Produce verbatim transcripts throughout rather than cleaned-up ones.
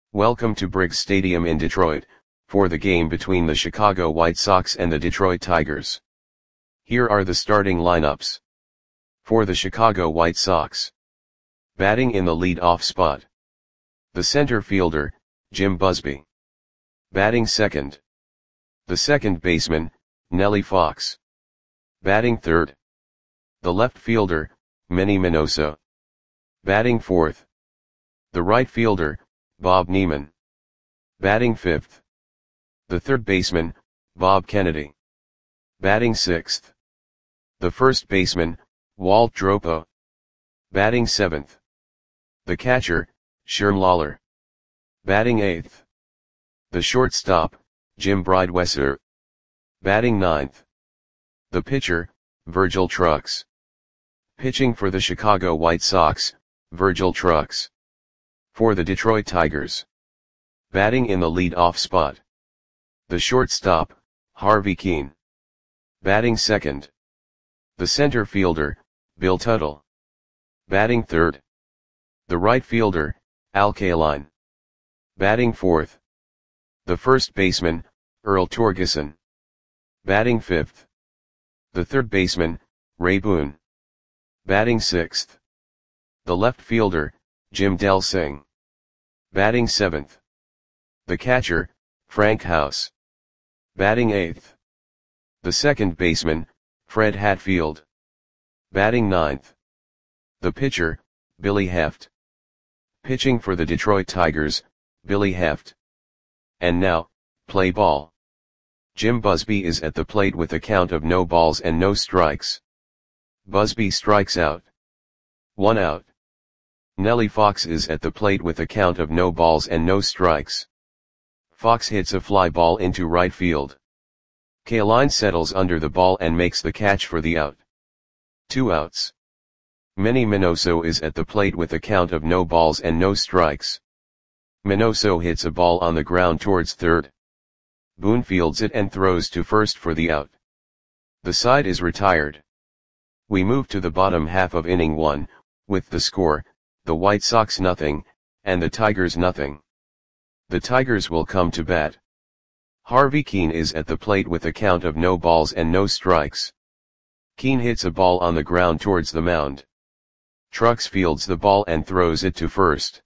Welcome to Briggs Stadium in Detroit, for the game between the Chicago White Sox and the Detroit Tigers. Here are the starting lineups. For the Chicago White Sox. Batting in the lead-off spot. The center fielder, Jim Busby. Batting second. The second baseman, Nellie Fox. Batting third. The left fielder, Manny Minoso. Batting fourth. The right fielder, Bob Neiman. Batting fifth. The third baseman, Bob Kennedy. Batting sixth. The first baseman, Walt Dropo. Batting seventh. The catcher, Sherm Lawler. Batting eighth. The shortstop, Jim Breidwesser. Batting ninth. The pitcher, Virgil Trucks. Pitching for the Chicago White Sox, Virgil Trucks. For the Detroit Tigers. Batting in the lead-off spot. The shortstop, Harvey Kuenn. Batting second. The center fielder, Bill Tuttle. Batting third. The right fielder, Al Kaline. Batting fourth. The first baseman, Earl Torgeson. Batting fifth. The third baseman, Ray Boone. Batting sixth. The left fielder, Jim Delsing. Batting seventh. The catcher, Frank House. Batting eighth. The second baseman, Fred Hatfield. Batting ninth. The pitcher, Billy Heft. Pitching for the Detroit Tigers, Billy Heft. And now, play ball. Jim Busby is at the plate with a count of no balls and no strikes. Busby strikes out. One out. Nellie Fox is at the plate with a count of no balls and no strikes. Fox hits a fly ball into right field. Kaline settles under the ball and makes the catch for the out. Two outs. Manny Minoso is at the plate with a count of no balls and no strikes. Minoso hits a ball on the ground towards third. Boone fields it and throws to first for the out. The side is retired. We move to the bottom half of inning one, with the score, the White Sox nothing, and the Tigers nothing. The Tigers will come to bat. Harvey Kuenn is at the plate with a count of no balls and no strikes. Kuenn hits a ball on the ground towards the mound. Trucks fields the ball and throws it to first.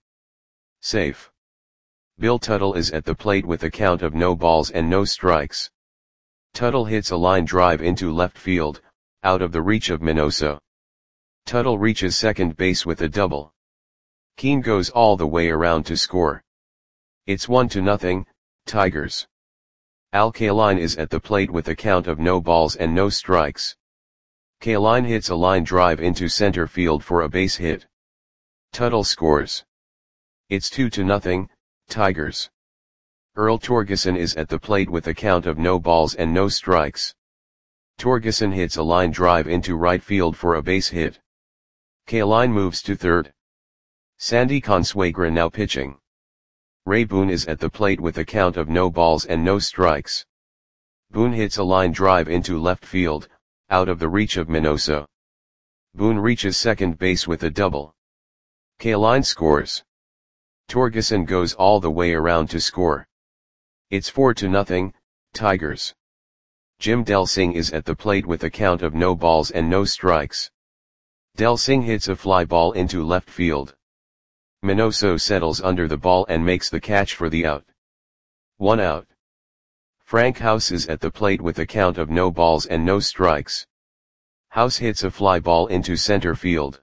Safe. Bill Tuttle is at the plate with a count of no balls and no strikes. Tuttle hits a line drive into left field, out of the reach of Minoso. Tuttle reaches second base with a double. Kuenn goes all the way around to score. It's one to nothing, Tigers. Al Kaline is at the plate with a count of no balls and no strikes. Kaline hits a line drive into center field for a base hit. Tuttle scores. It's two to nothing, Tigers. Earl Torgeson is at the plate with a count of no balls and no strikes. Torgeson hits a line drive into right field for a base hit. Kaline moves to third. Sandy Consuegra now pitching. Ray Boone is at the plate with a count of no balls and no strikes. Boone hits a line drive into left field, out of the reach of Minoso. Boone reaches second base with a double. Kaline scores. Torgeson goes all the way around to score. It's four to nothing, Tigers. Jim Delsing is at the plate with a count of no balls and no strikes. Delsing hits a fly ball into left field. Minoso settles under the ball and makes the catch for the out. One out. Frank House is at the plate with a count of no balls and no strikes. House hits a fly ball into center field.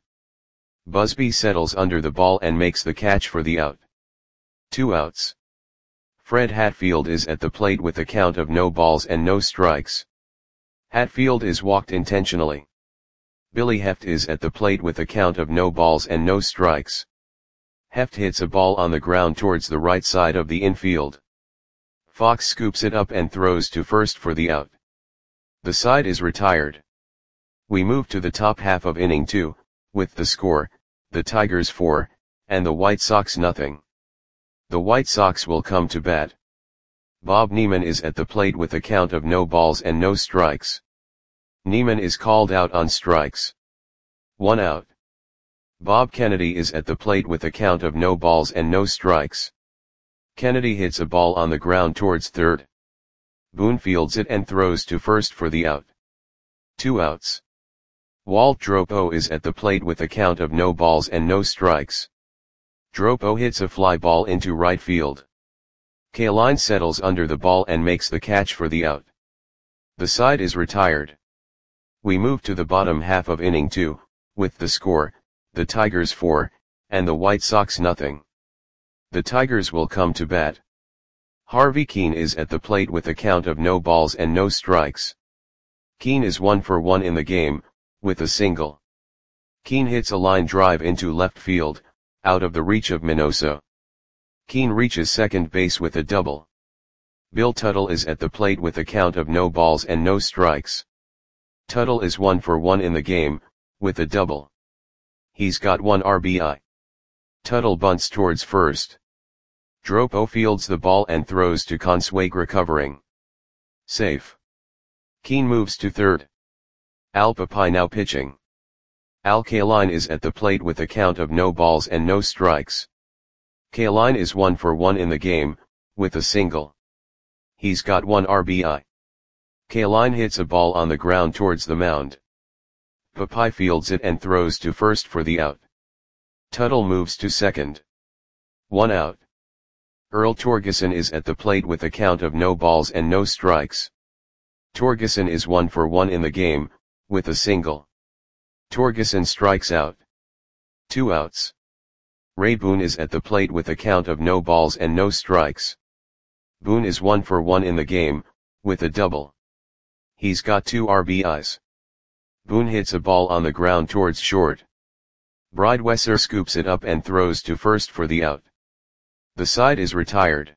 Busby settles under the ball and makes the catch for the out. Two outs. Fred Hatfield is at the plate with a count of no balls and no strikes. Hatfield is walked intentionally. Billy Heft is at the plate with a count of no balls and no strikes. Heft hits a ball on the ground towards the right side of the infield. Fox scoops it up and throws to first for the out. The side is retired. We move to the top half of inning two, with the score, the Tigers four, and the White Sox nothing. The White Sox will come to bat. Bob Neiman is at the plate with a count of no balls and no strikes. Neiman is called out on strikes. One out. Bob Kennedy is at the plate with a count of no balls and no strikes. Kennedy hits a ball on the ground towards third. Boone fields it and throws to first for the out. Two outs. Walt Dropo is at the plate with a count of no balls and no strikes. Dropo hits a fly ball into right field. Kaline settles under the ball and makes the catch for the out. The side is retired. We move to the bottom half of inning two, with the score, the Tigers four, and the White Sox nothing. The Tigers will come to bat. Harvey Kuenn is at the plate with a count of no balls and no strikes. Kuenn is one for one in the game, with a single. Kuenn hits a line drive into left field, out of the reach of Minoso. Kuenn reaches second base with a double. Bill Tuttle is at the plate with a count of no balls and no strikes. Tuttle is one for one in the game, with a double. He's got one R B I. Tuttle bunts towards first. Dropo fields the ball and throws to Consuegra recovering. Safe. Kuenn moves to third. Al Papai now pitching. Al Kaline is at the plate with a count of no balls and no strikes. Kaline is one for one in the game, with a single. He's got one R B I. Kaline hits a ball on the ground towards the mound. Papai fields it and throws to first for the out. Tuttle moves to second. One out. Earl Torgeson is at the plate with a count of no balls and no strikes. Torgeson is one for one in the game, with a single. Torgeson strikes out. Two outs. Ray Boone is at the plate with a count of no balls and no strikes. Boone is one for one in the game, with a double. He's got two R B Is. Boone hits a ball on the ground towards short. Breidwesser scoops it up and throws to first for the out. The side is retired.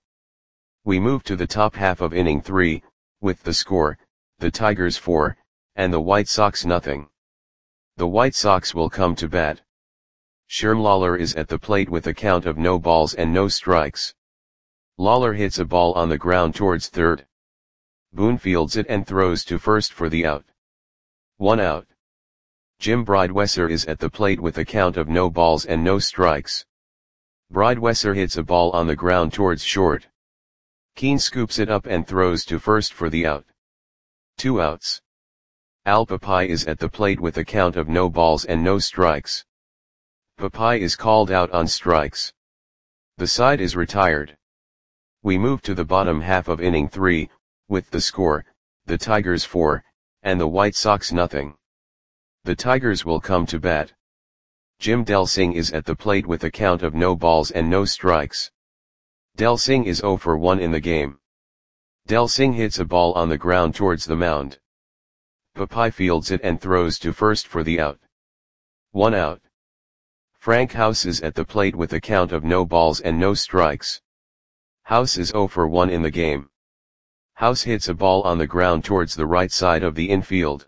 We move to the top half of inning three, with the score, the Tigers four, and the White Sox nothing. The White Sox will come to bat. Sherm Lawler is at the plate with a count of no balls and no strikes. Lawler hits a ball on the ground towards third. Boone fields it and throws to first for the out. One out. Jim Breidwesser is at the plate with a count of no balls and no strikes. Breidwesser hits a ball on the ground towards short. Kuenn scoops it up and throws to first for the out. Two outs. Al Papai is at the plate with a count of no balls and no strikes. Papai is called out on strikes. The side is retired. We move to the bottom half of inning three, with the score, the Tigers four, and the White Sox nothing. The Tigers will come to bat. Jim Delsing is at the plate with a count of no balls and no strikes. Delsing is zero for one in the game. Delsing hits a ball on the ground towards the mound. Papai fields it and throws to first for the out. One out. Frank House is at the plate with a count of no balls and no strikes. House is zero for one in the game. House hits a ball on the ground towards the right side of the infield.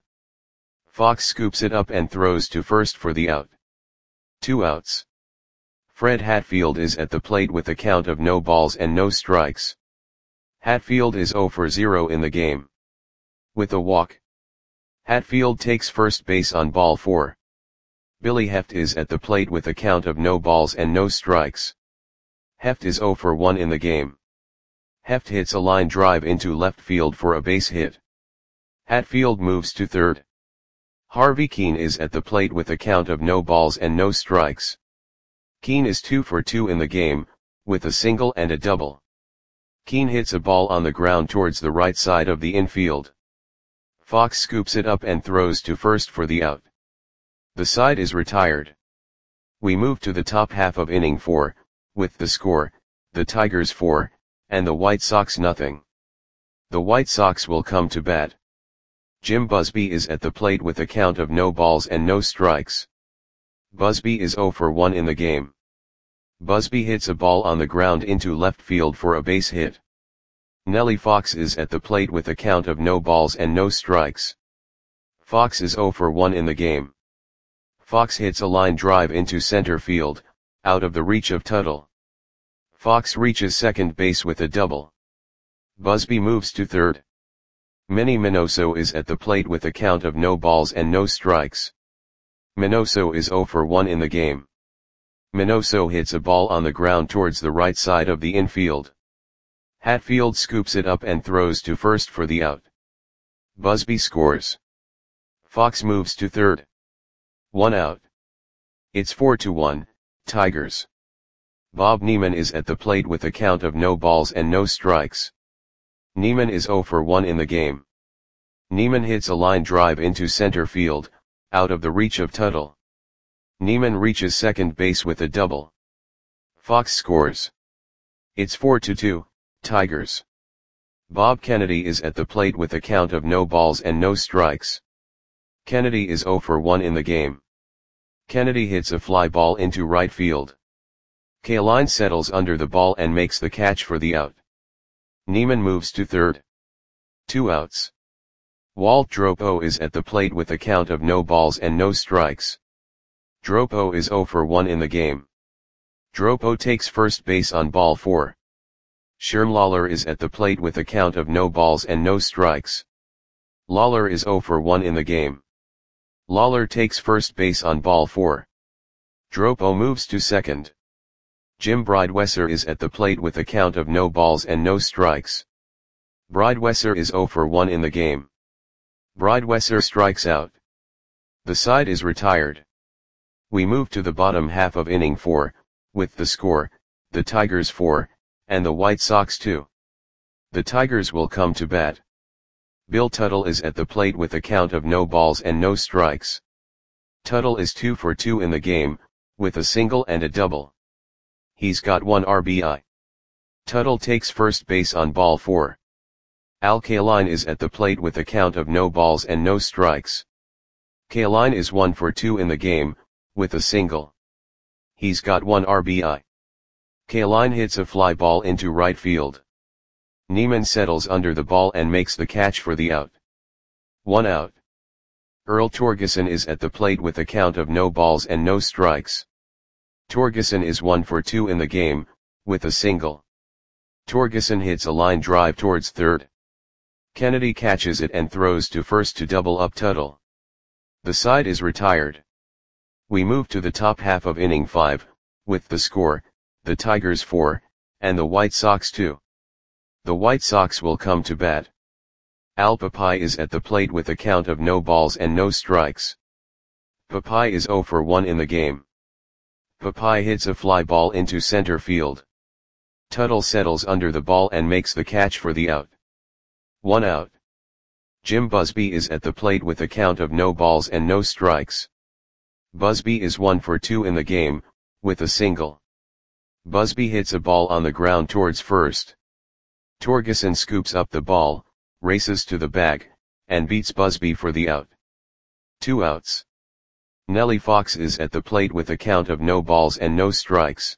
Fox scoops it up and throws to first for the out. Two outs. Fred Hatfield is at the plate with a count of no balls and no strikes. Hatfield is zero for zero in the game. With a walk. Hatfield takes first base on ball four. Billy Heft is at the plate with a count of no balls and no strikes. Heft is zero for one in the game. Heft hits a line drive into left field for a base hit. Hatfield moves to third. Harvey Kuenn is at the plate with a count of no balls and no strikes. Kuenn is two for two in the game, with a single and a double. Kuenn hits a ball on the ground towards the right side of the infield. Fox scoops it up and throws to first for the out. The side is retired. We move to the top half of inning four, with the score, the Tigers four, and the White Sox nothing. The White Sox will come to bat. Jim Busby is at the plate with a count of no balls and no strikes. Busby is zero for one in the game. Busby hits a ball on the ground into left field for a base hit. Nellie Fox is at the plate with a count of no balls and no strikes. Fox is zero for one in the game. Fox hits a line drive into center field, out of the reach of Tuttle. Fox reaches second base with a double. Busby moves to third. Manny Minoso is at the plate with a count of no balls and no strikes. Minoso is zero for one in the game. Minoso hits a ball on the ground towards the right side of the infield. Hatfield scoops it up and throws to first for the out. Busby scores. Fox moves to third. One out. It's four to one, Tigers. Bob Neiman is at the plate with a count of no balls and no strikes. Neiman is oh for one in the game. Neiman hits a line drive into center field, out of the reach of Tuttle. Neiman reaches second base with a double. Fox scores. It's four to two, Tigers. Bob Kennedy is at the plate with a count of no balls and no strikes. Kennedy is oh for one in the game. Kennedy hits a fly ball into right field. Kaline settles under the ball and makes the catch for the out. Neiman moves to third. Two outs. Walt Dropo is at the plate with a count of no balls and no strikes. Dropo is oh for one in the game. Dropo takes first base on ball four. Sherm Lawler is at the plate with a count of no balls and no strikes. Lawler is oh for one in the game. Lawler takes first base on ball four. Dropo moves to second. Jim Bridewesser is at the plate with a count of no balls and no strikes. Bridewesser is oh for one in the game. Bridewesser strikes out. The side is retired. We move to the bottom half of inning four, with the score, the Tigers four, and the White Sox two. The Tigers will come to bat. Bill Tuttle is at the plate with a count of no balls and no strikes. Tuttle is two for two in the game, with a single and a double. He's got one R B I. Tuttle takes first base on ball four. Al Kaline is at the plate with a count of no balls and no strikes. Kaline is one for two in the game, with a single. He's got one R B I. Kaline hits a fly ball into right field. Neiman settles under the ball and makes the catch for the out. One out. Earl Torgeson is at the plate with a count of no balls and no strikes. Torgeson is one for two in the game, with a single. Torgeson hits a line drive towards third. Kennedy catches it and throws to first to double up Tuttle. The side is retired. We move to the top half of inning five, with the score, the Tigers four, and the White Sox two. The White Sox will come to bat. Al Papai is at the plate with a count of no balls and no strikes. Papai is oh for one in the game. Papai hits a fly ball into center field. Tuttle settles under the ball and makes the catch for the out. One out. Jim Busby is at the plate with a count of no balls and no strikes. Busby is one for two in the game, with a single. Busby hits a ball on the ground towards first. Torgeson scoops up the ball, races to the bag, and beats Busby for the out. Two outs. Nellie Fox is at the plate with a count of no balls and no strikes.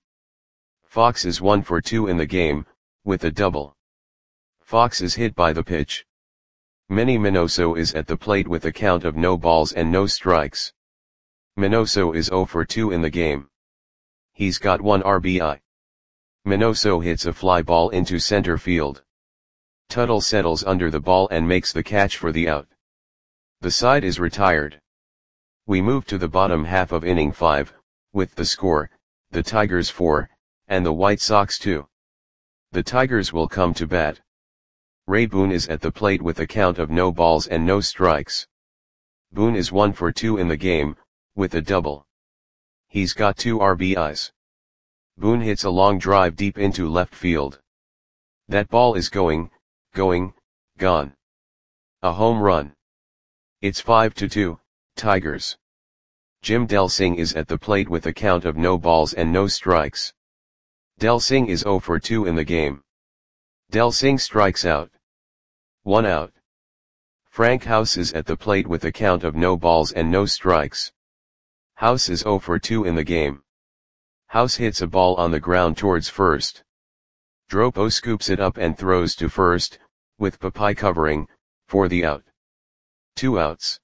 Fox is one for two in the game, with a double. Fox is hit by the pitch. Manny Minoso is at the plate with a count of no balls and no strikes. Minoso is oh for two in the game. He's got one R B I. Minoso hits a fly ball into center field. Tuttle settles under the ball and makes the catch for the out. The side is retired. We move to the bottom half of inning five, with the score, the Tigers four, and the White Sox two. The Tigers will come to bat. Ray Boone is at the plate with a count of no balls and no strikes. Boone is one for two in the game, with a double. He's got two R B Is. Boone hits a long drive deep into left field. That ball is going, going, gone. A home run. It's five to two, Tigers. Jim Delsing is at the plate with a count of no balls and no strikes. Delsing is oh for two in the game. Delsing strikes out. One out. Frank House is at the plate with a count of no balls and no strikes. House is oh for two in the game. House hits a ball on the ground towards first. Dropo scoops it up and throws to first, with Papai covering, for the out. Two outs.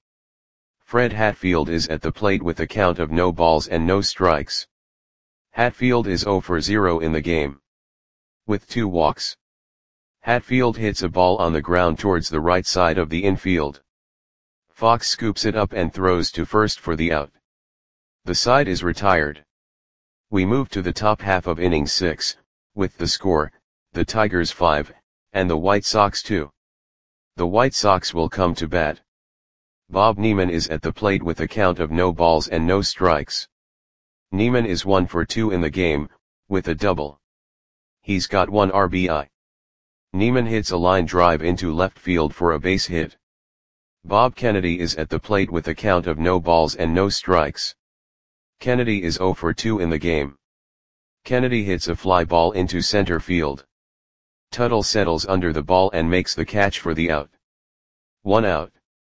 Fred Hatfield is at the plate with a count of no balls and no strikes. Hatfield is oh for zero in the game. With two walks. Hatfield hits a ball on the ground towards the right side of the infield. Fox scoops it up and throws to first for the out. The side is retired. We move to the top half of inning six, with the score, the Tigers five, and the White Sox two. The White Sox will come to bat. Bob Neiman is at the plate with a count of no balls and no strikes. Neiman is one for two in the game, with a double. He's got one R B I. Neiman hits a line drive into left field for a base hit. Bob Kennedy is at the plate with a count of no balls and no strikes. Kennedy is zero for two in the game. Kennedy hits a fly ball into center field. Tuttle settles under the ball and makes the catch for the out. One out.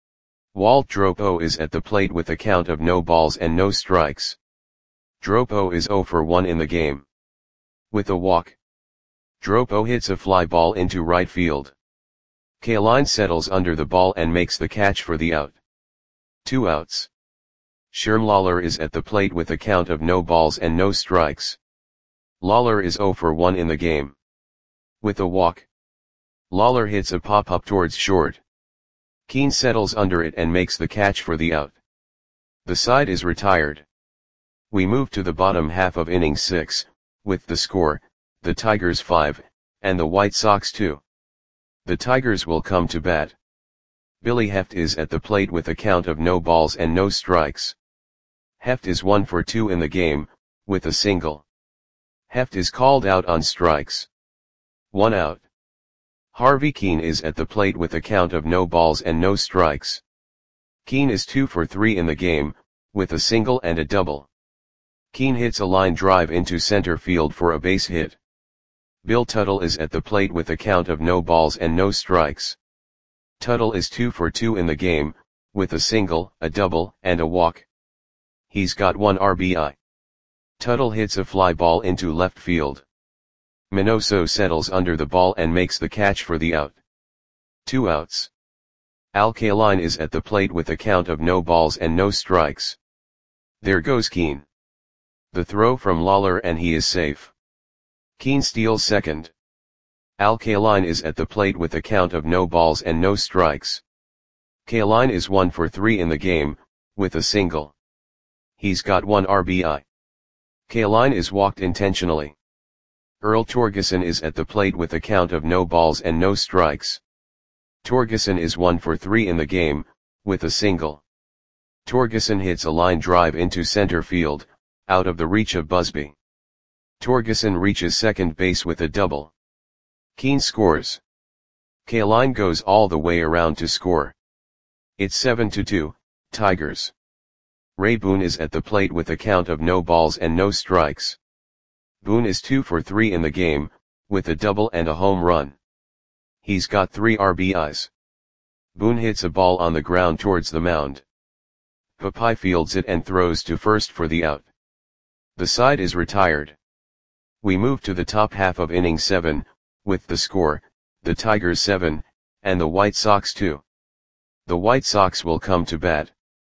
Walt Dropo is at the plate with a count of no balls and no strikes. Dropo is zero for one in the game. With a walk, Dropo hits a fly ball into right field. Kaline settles under the ball and makes the catch for the out. Two outs. Sherm Lawler is at the plate with a count of no balls and no strikes. Lawler is zero for one in the game. With a walk, Lawler hits a pop-up towards short. Keane settles under it and makes the catch for the out. The side is retired. We move to the bottom half of inning six, with the score, the Tigers five, and the White Sox two. The Tigers will come to bat. Billy Heft is at the plate with a count of no balls and no strikes. Heft is one for two in the game, with a single. Heft is called out on strikes. One out. Harvey Keane is at the plate with a count of no balls and no strikes. Keane is two for three in the game, with a single and a double. Keane hits a line drive into center field for a base hit. Bill Tuttle is at the plate with a count of no balls and no strikes. Tuttle is two for two in the game, with a single, a double, and a walk. He's got one R B I. Tuttle hits a fly ball into left field. Minoso settles under the ball and makes the catch for the out. Two outs. Al Kaline is at the plate with a count of no balls and no strikes. There goes Keane. The throw from Lawler and he is safe. Keane steals second. Al Kaline is at the plate with a count of no balls and no strikes. Kaline is one for three in the game, with a single. He's got one R B I. Kaline is walked intentionally. Earl Torgeson is at the plate with a count of no balls and no strikes. Torgeson is one for three in the game, with a single. Torgeson hits a line drive into center field, out of the reach of Busby. Torgeson reaches second base with a double. Keane scores. Kaline goes all the way around to score. It's seven to two, Tigers. Ray Boone is at the plate with a count of no balls and no strikes. Boone is two for three in the game, with a double and a home run. He's got three R B Is. Boone hits a ball on the ground towards the mound. Popeye fields it and throws to first for the out. The side is retired. We move to the top half of inning seven, with the score, the Tigers seven, and the White Sox two. The White Sox will come to bat.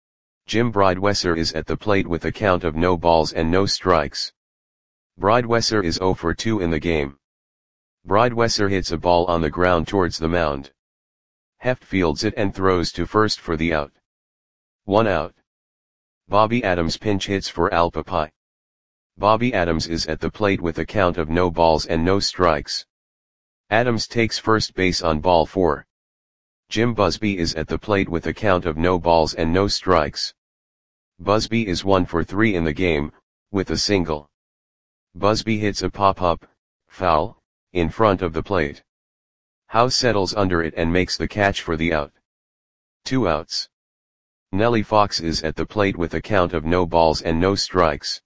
Jim Bridewesser is at the plate with a count of no balls and no strikes. Bridewesser is zero for two in the game. Bridewesser hits a ball on the ground towards the mound. Heft fields it and throws to first for the out. One out. Bobby Adams pinch hits for Al Popeye. Bobby Adams is at the plate with a count of no balls and no strikes. Adams takes first base on ball four. Jim Busby is at the plate with a count of no balls and no strikes. Busby is one for three in the game, with a single. Busby hits a pop-up, foul, in front of the plate. Howe settles under it and makes the catch for the out. Two outs. Nellie Fox is at the plate with a count of no balls and no strikes.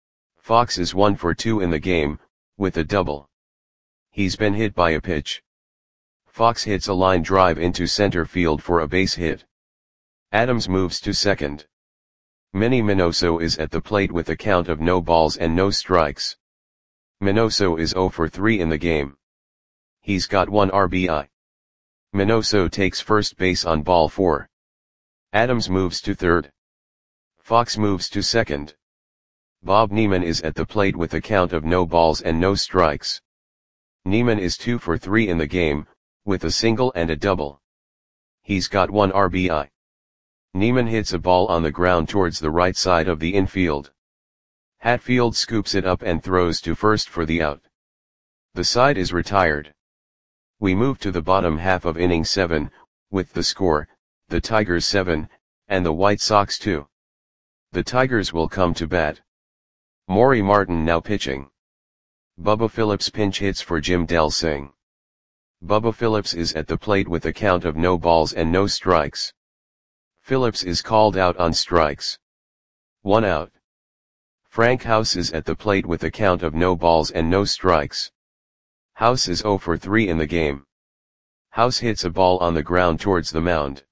Fox is one for two in the game, with a double. He's been hit by a pitch. Fox hits a line drive into center field for a base hit. Adams moves to second. Manny Minoso is at the plate with a count of no balls and no strikes. Minoso is zero for three in the game. He's got one R B I. Minoso takes first base on ball four. Adams moves to third. Fox moves to second. Bob Neiman is at the plate with a count of no balls and no strikes. Neiman is two for three in the game, with a single and a double. He's got one R B I. Neiman hits a ball on the ground towards the right side of the infield. Hatfield scoops it up and throws to first for the out. The side is retired. We move to the bottom half of inning seven, with the score, the Tigers seven, and the White Sox two. The Tigers will come to bat. Maury Martin now pitching. Bubba Phillips pinch hits for Jim Delsing. Bubba Phillips is at the plate with a count of no balls and no strikes. Phillips is called out on strikes. One out. Frank House is at the plate with a count of no balls and no strikes. House is oh for three in the game. House hits a ball on the ground towards the mound.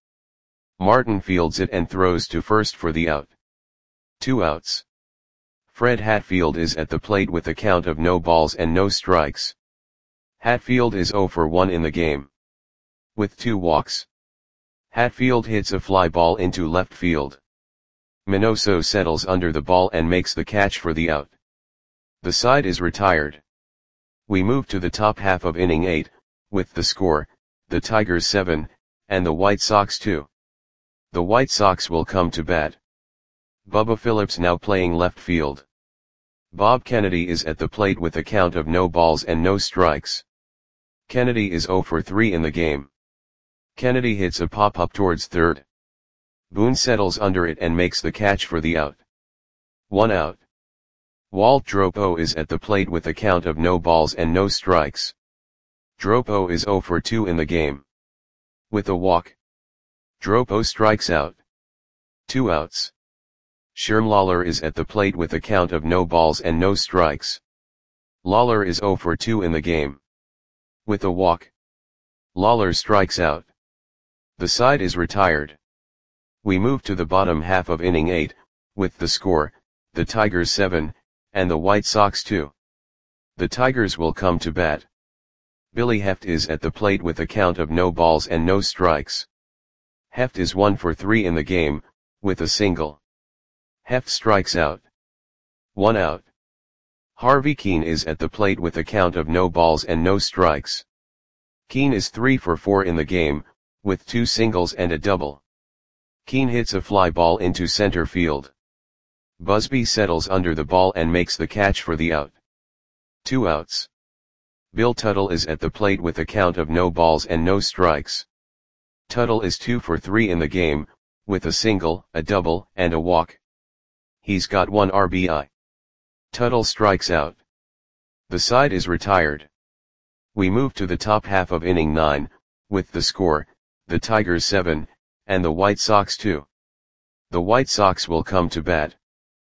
Martin fields it and throws to first for the out. Two outs. Fred Hatfield is at the plate with a count of no balls and no strikes. Hatfield is oh for one in the game. With two walks. Hatfield hits a fly ball into left field. Minoso settles under the ball and makes the catch for the out. The side is retired. We move to the top half of inning eight, with the score, the Tigers seven, and the White Sox two. The White Sox will come to bat. Bubba Phillips now playing left field. Bob Kennedy is at the plate with a count of no balls and no strikes. Kennedy is oh for three in the game. Kennedy hits a pop-up towards third. Boone settles under it and makes the catch for the out. One out. Walt Dropo is at the plate with a count of no balls and no strikes. Dropo is oh for two in the game. With a walk. Dropo strikes out. Two outs. Sherm Lawler is at the plate with a count of no balls and no strikes. Lawler is oh for two in the game. With a walk. Lawler strikes out. The side is retired. We move to the bottom half of inning eight, with the score, the Tigers seven, and the White Sox two. The Tigers will come to bat. Billy Heft is at the plate with a count of no balls and no strikes. Heft is one for three in the game, with a single. Heft strikes out. One out. Harvey Keene is at the plate with a count of no balls and no strikes. Keene is three for four in the game, with two singles and a double. Keene hits a fly ball into center field. Busby settles under the ball and makes the catch for the out. Two outs. Bill Tuttle is at the plate with a count of no balls and no strikes. Tuttle is two for three in the game, with a single, a double, and a walk. He's got one R B I. Tuttle strikes out. The side is retired. We move to the top half of inning nine, with the score, the Tigers seven, and the White Sox two. The White Sox will come to bat.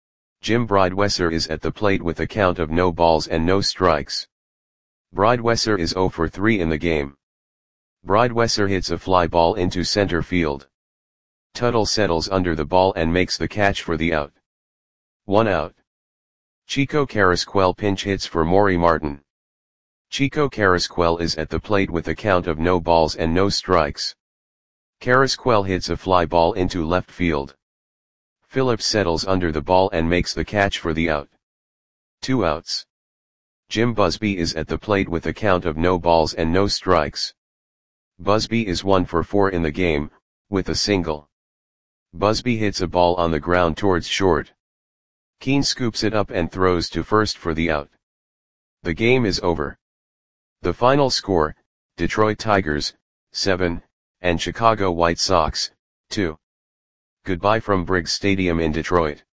Jim Bridewesser is at the plate with a count of no balls and no strikes. Bridewesser is oh for three in the game. Bridewesser hits a fly ball into center field. Tuttle settles under the ball and makes the catch for the out. One out. Chico Carrasquel pinch hits for Maury Martin. Chico Carrasquel is at the plate with a count of no balls and no strikes. Carrasquel hits a fly ball into left field. Phillips settles under the ball and makes the catch for the out. Two outs. Jim Busby is at the plate with a count of no balls and no strikes. Busby is one for four in the game, with a single. Busby hits a ball on the ground towards short. Keene scoops it up and throws to first for the out. The game is over. The final score, Detroit Tigers, seven, and Chicago White Sox, two. Goodbye from Briggs Stadium in Detroit.